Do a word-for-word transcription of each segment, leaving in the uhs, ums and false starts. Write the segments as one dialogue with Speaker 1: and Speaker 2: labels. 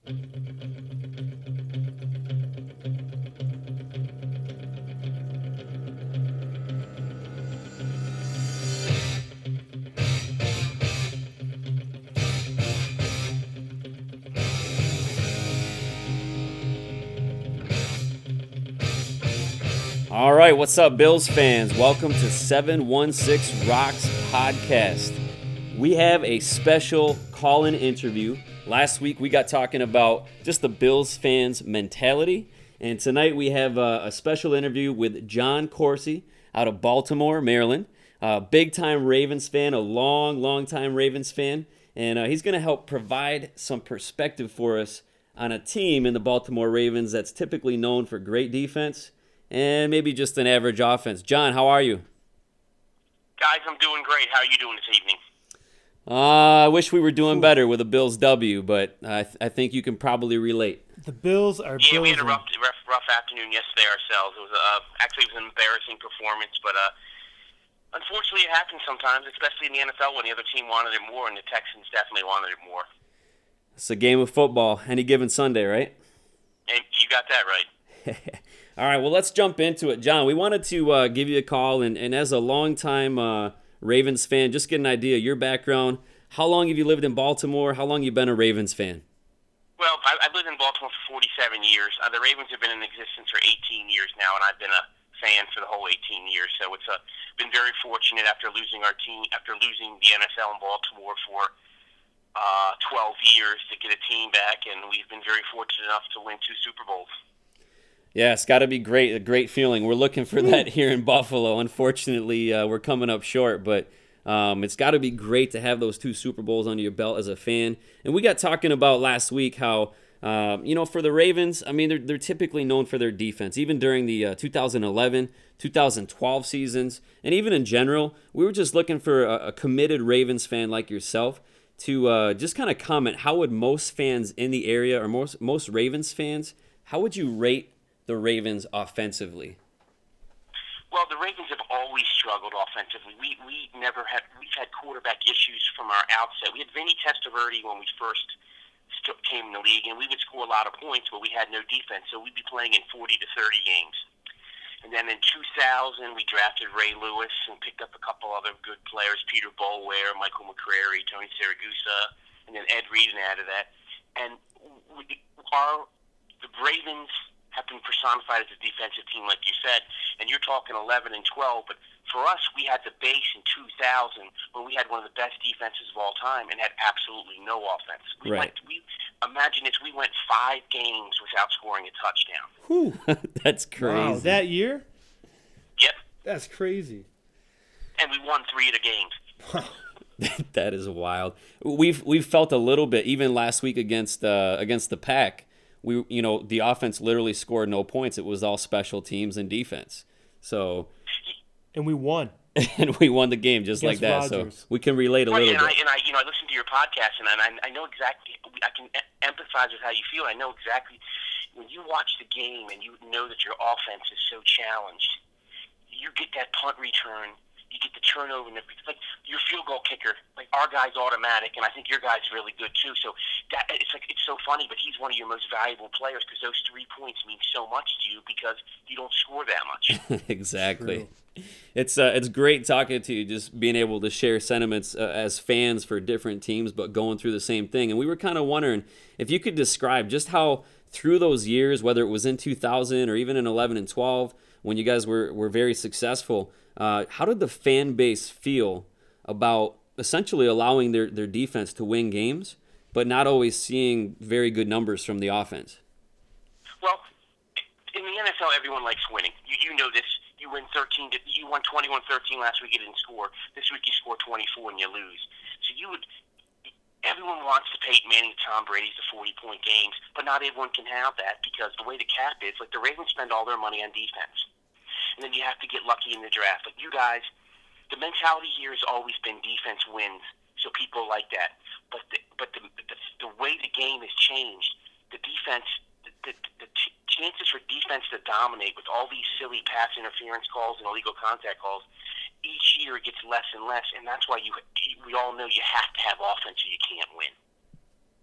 Speaker 1: All right, what's up, Bills fans? Welcome to seven one six Rocks Podcast. We have a special call-in interview. Last week we got talking about just the Bills fans' mentality, and tonight we have a, a special interview with Jon Corsi out of Baltimore, Maryland. A big-time Ravens fan, a long, long-time Ravens fan, and uh, he's going to help provide some perspective for us on a team in the Baltimore Ravens that's typically known for great defense and maybe just an average offense. Jon, how are you?
Speaker 2: Guys, I'm doing great. How are you doing this evening?
Speaker 1: Uh, I wish we were doing better with a Bills W, but I, th- I think you can probably relate.
Speaker 3: The Bills are
Speaker 2: Yeah,
Speaker 3: Bills
Speaker 2: we had a
Speaker 3: and-
Speaker 2: rough, rough, rough afternoon yesterday ourselves. It was uh, actually it was an embarrassing performance, but uh, unfortunately it happens sometimes, especially in the N F L when the other team wanted it more, and the Texans definitely wanted it more.
Speaker 1: It's a game of football, any given Sunday, right?
Speaker 2: And you got that right.
Speaker 1: All right, well, let's jump into it. Jon, we wanted to uh, give you a call, and, and as a longtime uh, Ravens fan, just get an idea of your background. How long have you lived in Baltimore? How long have you been a Ravens fan?
Speaker 2: Well, I, I've lived in Baltimore for forty-seven years. Uh, the Ravens have been in existence for eighteen years now, and I've been a fan for the whole eighteen years. So it's uh, been very fortunate after losing our team, after losing the N F L in Baltimore for uh, twelve years to get a team back, and we've been very fortunate enough to win two Super Bowls.
Speaker 1: Yeah, it's got to be great, a great feeling. We're looking for that here in Buffalo. Unfortunately, uh, we're coming up short, but um, it's got to be great to have those two Super Bowls under your belt as a fan. And we got talking about last week how, um, you know, for the Ravens, I mean, they're, they're typically known for their defense. Even during the uh, two thousand eleven, two thousand twelve seasons, and even in general, we were just looking for a, a committed Ravens fan like yourself to uh, just kind of comment, how would most fans in the area, or most most Ravens fans, how would you rate the Ravens offensively?
Speaker 2: Well, the Ravens have always struggled offensively. We we never had we've had quarterback issues from our outset. We had Vinny Testaverde when we first st- came in the league, and we would score a lot of points, but we had no defense, so we'd be playing in forty to thirty games. And then in two thousand, we drafted Ray Lewis and picked up a couple other good players: Peter Boulware, Michael McCrary, Tony Siragusa, and then Ed Reed added that. And we, our the Ravens have been personified as a defensive team, like you said, and you're talking eleven and twelve, but for us, we had the base in two thousand when we had one of the best defenses of all time and had absolutely no offense. We
Speaker 1: Right.
Speaker 2: went, we imagine this, we went five games without scoring a touchdown.
Speaker 3: Whew.
Speaker 1: That's crazy.
Speaker 3: Wow, that year?
Speaker 2: Yep,
Speaker 3: That's crazy.
Speaker 2: and we won three of the games.
Speaker 1: That is wild. We've we've felt a little bit even last week against uh, against the Pack. We you know the offense literally scored no points. It was all special teams and defense. So
Speaker 3: And we won.
Speaker 1: and we won the game just like
Speaker 3: Against
Speaker 1: that.
Speaker 3: Rodgers.
Speaker 1: So we can relate a
Speaker 2: Right,
Speaker 1: little
Speaker 2: and I,
Speaker 1: bit.
Speaker 2: and I, you know, I listen to your podcast, and I, I know exactly. I can e- empathize with how you feel. I know exactly when you watch the game and you know that your offense is so challenged. You get that punt return, you get the turnover, and it's like your field goal kicker. Like our guy's automatic, and I think your guy's really good too. So that it's like it's so funny, but he's one of your most valuable players because those three points mean so much to you because you don't score that much.
Speaker 1: Exactly. It's uh, it's great talking to you, just being able to share sentiments uh, as fans for different teams, but going through the same thing. And we were kind of wondering if you could describe just how through those years, whether it was in two thousand or even in eleven and twelve, when you guys were, were very successful, uh, how did the fan base feel about essentially allowing their, their defense to win games, but not always seeing very good numbers from the offense?
Speaker 2: Well, in the N F L, everyone likes winning. You you know this. You win thirteen. To, you won twenty-one thirteen last week. You didn't score. This week you score twenty-four and you lose. So you would. Everyone wants to Peyton Manning, Tom Brady's to forty-point games, but not everyone can have that because the way the cap is, like the Ravens spend all their money on defense, and then you have to get lucky in the draft. Like you guys, the mentality here has always been defense wins, so people like that. But the, but the, the the way the game has changed, the defense, the, the, the t- chances for defense to dominate with all these silly pass interference calls and illegal contact calls, each year it gets less and less, and that's why you we all know you have to have offense or you can't win.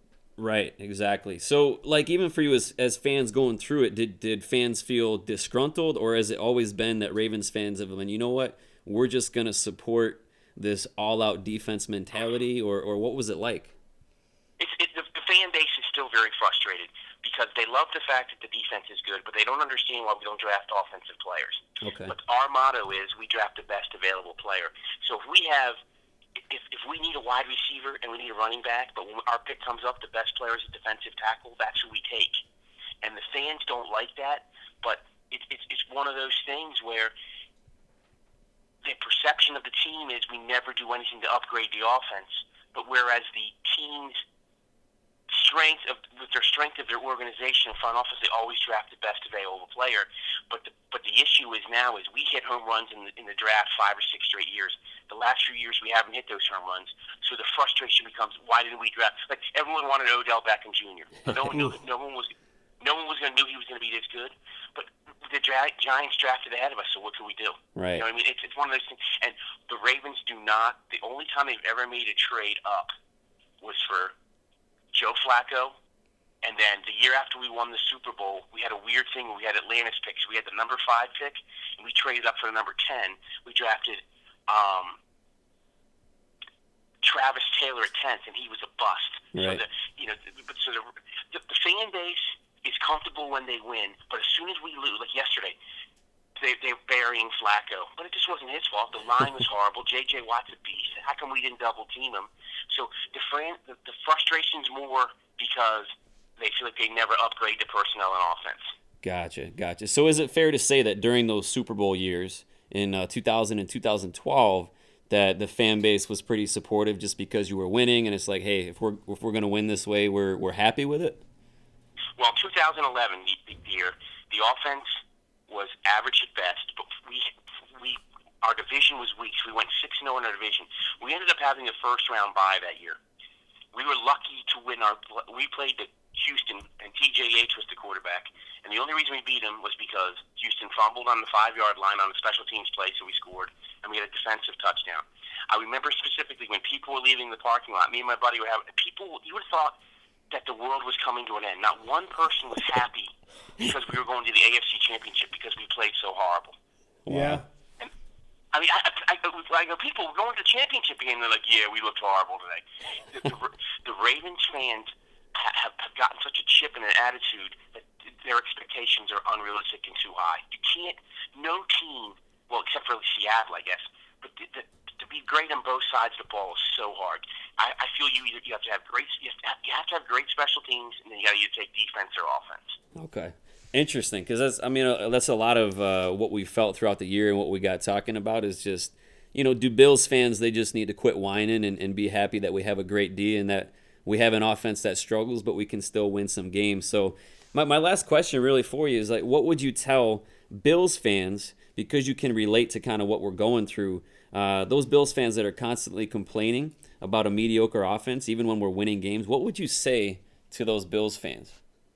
Speaker 1: Right, exactly. So, like, even for you as as fans going through it, did did fans feel disgruntled, or has it always been that Ravens fans have been, you know what, we're just gonna support this all-out defense mentality, or or what was it like?
Speaker 2: It's, it, the, the fan base is still very frustrated because they love the fact that the defense is good, but they don't understand why we don't draft offensive players.
Speaker 1: Okay.
Speaker 2: But our motto is we draft the best available player. So if we have, if, if we need a wide receiver and we need a running back, but when our pick comes up, the best player is a defensive tackle, that's who we take. And the fans don't like that, but it, it's it's one of those things where the perception of the team is we never do anything to upgrade the offense, but whereas the team's strength of with their strength of their organization in front office, they always draft the best available player. But the but the issue is now is we hit home runs in the, in the draft five or six straight years. The last few years we haven't hit those home runs, so the frustration becomes why didn't we draft? Like everyone wanted Odell Beckham Junior No one knew. no one was. No one was going to knew he was going to be this good. But the dra- Giants drafted ahead of us, so what can we do?
Speaker 1: Right.
Speaker 2: You know what I mean? It's it's one of those things. And the Ravens do not. The only time they've ever made a trade up was for Joe Flacco, and then the year after we won the Super Bowl, we had a weird thing where we had Atlanta's picks. We had the number five pick, and we traded up for the number ten. We drafted um, Travis Taylor at tenth, and he was a bust.
Speaker 1: Right.
Speaker 2: So the you know, but so the, the the fan base is comfortable when they win, but as soon as we lose, like yesterday, they they're burying Flacco, but it just wasn't his fault. The line was horrible. J J Watt's a beast. How come we didn't double team him? So the, fran- the, the frustration's more because they feel like they never upgrade the personnel and offense.
Speaker 1: Gotcha, gotcha. So is it fair to say that during those Super Bowl years in uh, two thousand and two thousand twelve, that the fan base was pretty supportive just because you were winning, and it's like, hey, if we're if we're gonna win this way, we're we're happy with it?
Speaker 2: Well, two thousand eleven, the, the year, the offense was average at best, but we we our division was weak. So we went six and oh in our division. We ended up having a first round bye that year. We were lucky to win our. We played the Houston, and T J H was the quarterback. And the only reason we beat him was because Houston fumbled on the five-yard line on a special teams play, so we scored, and we had a defensive touchdown. I remember specifically when people were leaving the parking lot, me and my buddy were having, people, you would have thought that the world was coming to an end. Not one person was happy because we were going to the A F C Championship because we played so horrible.
Speaker 3: Yeah.
Speaker 2: And, I mean, I, I, I, I go, people were going to the championship game, and they're like, yeah, we looked horrible today. The, the, the Ravens fans have, have gotten such a chip and an attitude that their expectations are unrealistic and too high. You can't, no team, well, except for Seattle, I guess, but the, the, to be great on both sides of the ball is so hard. I, I feel you either you have to have great, you have to have, you have to have great special teams, and then you got to either take defense or offense.
Speaker 1: Okay. Interesting, because that's, I mean, uh, that's a lot of uh, what we felt throughout the year, and what we got talking about is just, you know, do Bills fans, they just need to quit whining and, and be happy that we have a great D and that we have an offense that struggles, but we can still win some games. So my, my last question really for you is, like, what would you tell Bills fans, because you can relate to kind of what we're going through, uh, those Bills fans that are constantly complaining about a mediocre offense, even when we're winning games, what would you say to those Bills fans?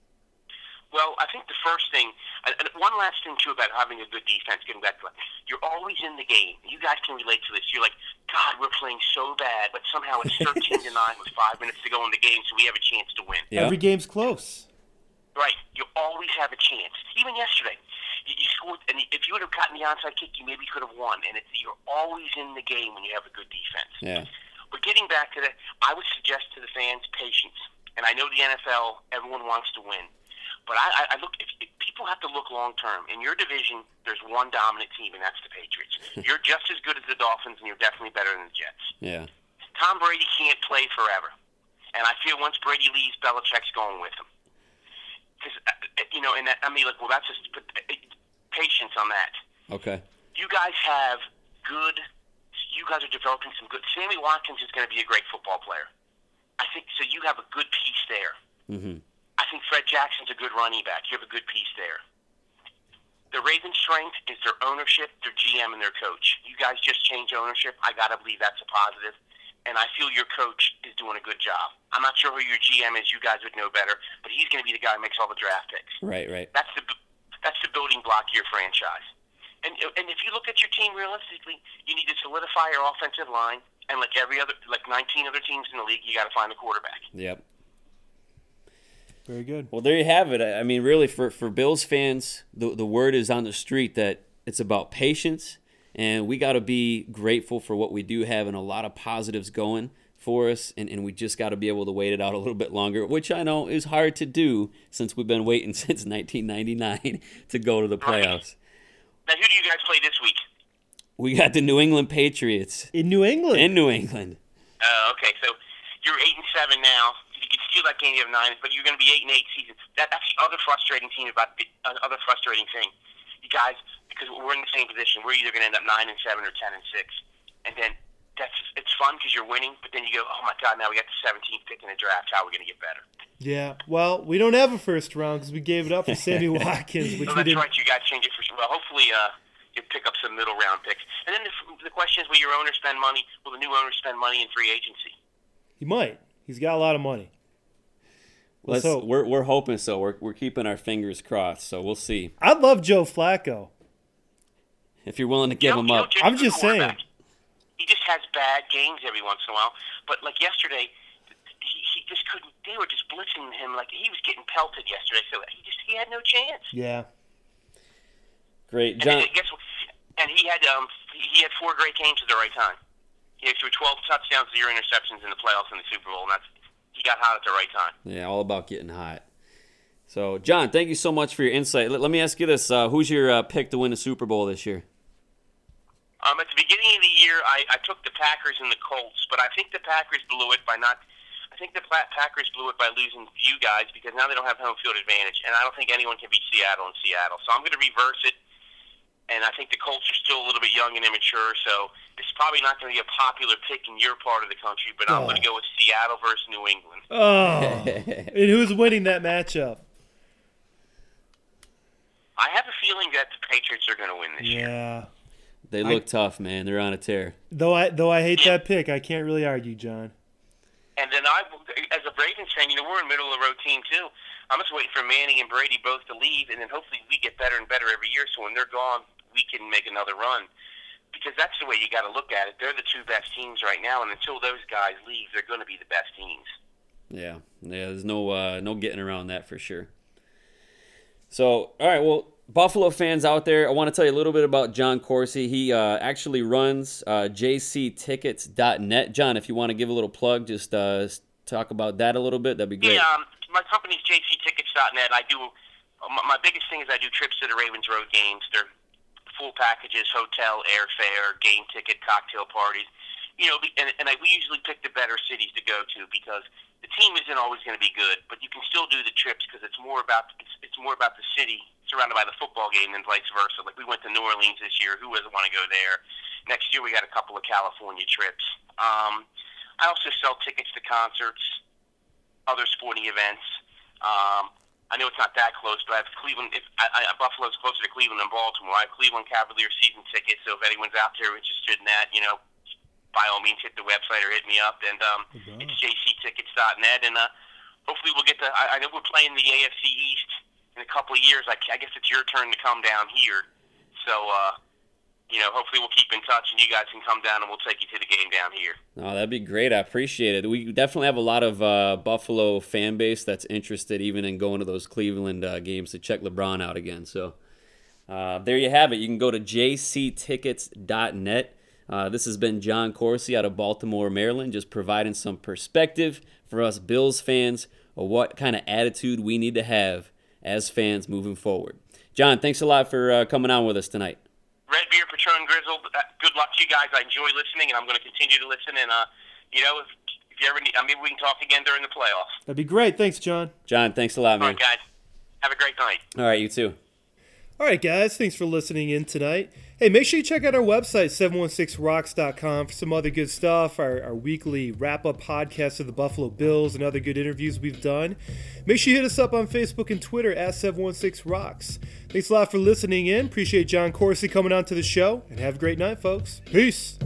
Speaker 2: Well, I think the first thing, and one last thing, too, about having a good defense, getting back to it, you're always in the game. You guys can relate to this. You're like, God, we're playing so bad, but somehow it's thirteen to nine with five minutes to go in the game, so we have a chance to win.
Speaker 1: Yeah.
Speaker 3: Every game's close.
Speaker 2: Right. You always have a chance. Even yesterday, you, you scored, and if you would have gotten the onside kick, you maybe could have won. And it's, you're always in the game when you have a good defense.
Speaker 1: Yeah.
Speaker 2: But getting back to that, I would suggest to the fans patience. And I know the N F L, everyone wants to win. But I, I look. If, if people have to look long term. In your division, there's one dominant team, and that's the Patriots. You're just as good as the Dolphins, and you're definitely better than the Jets.
Speaker 1: Yeah.
Speaker 2: Tom Brady can't play forever, and I feel once Brady leaves, Belichick's going with him. Because you know, and that, I mean, like, well, that's just patience on that.
Speaker 1: Okay.
Speaker 2: You guys have good. You guys are developing some good. Sammy Watkins is going to be a great football player. I think so. You have a good piece there.
Speaker 1: Mm-hmm.
Speaker 2: I think Fred Jackson's a good running back. You have a good piece there. The Ravens' strength is their ownership, their G M, and their coach. You guys just changed ownership. I got to believe that's a positive. And I feel your coach is doing a good job. I'm not sure who your G M is. You guys would know better. But he's going to be the guy who makes all the draft picks.
Speaker 1: Right, right.
Speaker 2: That's the that's the building block of your franchise. And and if you look at your team realistically, you need to solidify your offensive line. And like every other, like nineteen other teams in the league, you got to find a quarterback.
Speaker 1: Yep.
Speaker 3: Very good.
Speaker 1: Well, there you have it. I mean, really, for, for Bills fans, the, the word is on the street that it's about patience, and we got to be grateful for what we do have and a lot of positives going for us, and, and we just got to be able to wait it out a little bit longer, which I know is hard to do since we've been waiting since nineteen ninety-nine to go to the playoffs.
Speaker 2: Now, who do you guys play this week?
Speaker 1: We got the New England Patriots.
Speaker 3: In New England?
Speaker 1: In New England.
Speaker 2: Uh, okay, so you're eight and seven now. You could steal that game, you have nine, but you're going to be eight and eight season. That, that's the other frustrating thing about the uh, other frustrating thing. You guys, because we're in the same position, we're either going to end up nine and seven or ten and six, and then that's it's fun because you're winning. But then you go, oh my God, now we got the seventeenth pick in the draft. How are we going to get better?
Speaker 3: Yeah. Well, we don't have a first round because we gave it up for Sammy Watkins, which
Speaker 2: so
Speaker 3: we
Speaker 2: that's
Speaker 3: didn't.
Speaker 2: right. You got to change it for well. Hopefully, uh, you pick up some middle round picks. And then the, the question is, will your owner spend money? Will the new owner spend money in free agency?
Speaker 3: He might. He's got a lot of money.
Speaker 1: Let's,
Speaker 3: so,
Speaker 1: we're we're hoping so. We're we're keeping our fingers crossed. So we'll see.
Speaker 3: I love Joe Flacco.
Speaker 1: If you're willing to give
Speaker 2: Joe,
Speaker 1: him
Speaker 2: Joe,
Speaker 1: up,
Speaker 2: Joe's
Speaker 3: I'm
Speaker 2: a
Speaker 3: just
Speaker 2: good
Speaker 3: saying.
Speaker 2: quarterback. He just has bad games every once in a while. But like yesterday, he, he just couldn't. They were just blitzing him like he was getting pelted yesterday. So he just he had no chance.
Speaker 3: Yeah.
Speaker 1: Great,
Speaker 2: And
Speaker 1: John.
Speaker 2: then, guess what? And he had um he had four great games at the right time. He threw twelve touchdowns, zero interceptions in the playoffs in the Super Bowl, and that's he got hot at the right time.
Speaker 1: Yeah, all about getting hot. So, John, thank you so much for your insight. Let, let me ask you this: uh, who's your uh, pick to win the Super Bowl this year?
Speaker 2: Um, at the beginning of the year, I, I took the Packers and the Colts, but I think the Packers blew it by not. I think the Packers blew it by losing you guys because now they don't have home field advantage, and I don't think anyone can beat Seattle in Seattle. So I'm going to reverse it, and I think the Colts are still a little bit young and immature, so it's probably not going to be a popular pick in your part of the country, but I'm
Speaker 3: Oh.
Speaker 2: going to go with Seattle versus New England.
Speaker 3: Oh. And who's winning that matchup?
Speaker 2: I have a feeling that the Patriots are going to win this year.
Speaker 3: Yeah.
Speaker 1: They look tough, man. They're on a tear.
Speaker 3: Though I though I hate that pick, I can't really argue, John.
Speaker 2: And then I, as a Ravens fan, you know, we're a middle of the road team too. I'm just waiting for Manning and Brady both to leave, and then hopefully we get better and better every year. So when they're gone, we can make another run. Because that's the way you got to look at it. They're the two best teams right now, and until those guys leave, they're going to be the best teams.
Speaker 1: Yeah, yeah. There's no uh, no getting around that for sure. So, all right, well, Buffalo fans out there, I want to tell you a little bit about John Corsi. He uh, actually runs uh, j c tickets dot net. John, if you want to give a little plug, just uh, talk about that a little bit. That'd be great.
Speaker 2: Yeah, um, my company's j c tickets dot net. I do uh, my, my biggest thing is I do trips to the Ravens road games. They're full packages, hotel, airfare, game ticket, cocktail parties. You know, and, and I, we usually pick the better cities to go to because the team isn't always going to be good, but you can still do the trips because it's more about it's, it's more about the city surrounded by the football game than vice versa. Like we went to New Orleans this year. Who doesn't want to go there? Next year we got a couple of California trips. Um, I also sell tickets to concerts, other sporting events. Um, I know it's not that close, but I have Cleveland. If I, I, Buffalo's closer to Cleveland than Baltimore. I have Cleveland Cavaliers season tickets. So if anyone's out there interested in that, you know, by all means, hit the website or hit me up. And um,
Speaker 3: Okay.
Speaker 2: it's j c tickets dot net. And uh, hopefully we'll get to. I, I know we're playing the A F C East in a couple of years. I, I guess it's your turn to come down here. So, uh, you know, hopefully we'll keep in touch and you guys can come down and we'll take you to the game down here.
Speaker 1: Oh, that'd be great. I appreciate it. We definitely have a lot of uh, Buffalo fan base that's interested even in going to those Cleveland uh, games to check LeBron out again. So uh, there you have it. You can go to j c tickets dot net. Uh, this has been John Corsi out of Baltimore, Maryland, just providing some perspective for us Bills fans of what kind of attitude we need to have as fans moving forward. John, thanks a lot for uh, coming on with us tonight.
Speaker 2: Red Beer, Patron, Grizzle, uh, good luck to you guys. I enjoy listening, and I'm going to continue to listen. And, uh, you know, if, if you ever need, I mean, we can talk again during the playoffs.
Speaker 3: That'd be great. Thanks, John.
Speaker 1: John, thanks a lot,
Speaker 2: All
Speaker 1: man.
Speaker 2: right, guys. Have a great night.
Speaker 1: All right, you too.
Speaker 3: All right, guys. Thanks for listening in tonight. Hey, make sure you check out our website, seven one six rocks dot com, for some other good stuff, our, our weekly wrap-up podcast of the Buffalo Bills and other good interviews we've done. Make sure you hit us up on Facebook and Twitter at seven one six rocks. Thanks a lot for listening in. Appreciate John Corsi coming on to the show, and have a great night, folks. Peace.